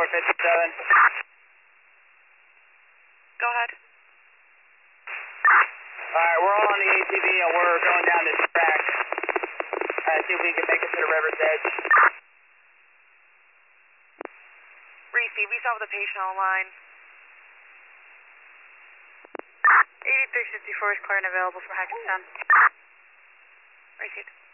8457. Go ahead. Alright, we're all on the ATV and we're going down this track. See if we can make it to the river's edge. Reese, we still have the patient on the line. 8354 is clear and available for Hackettstown. Received.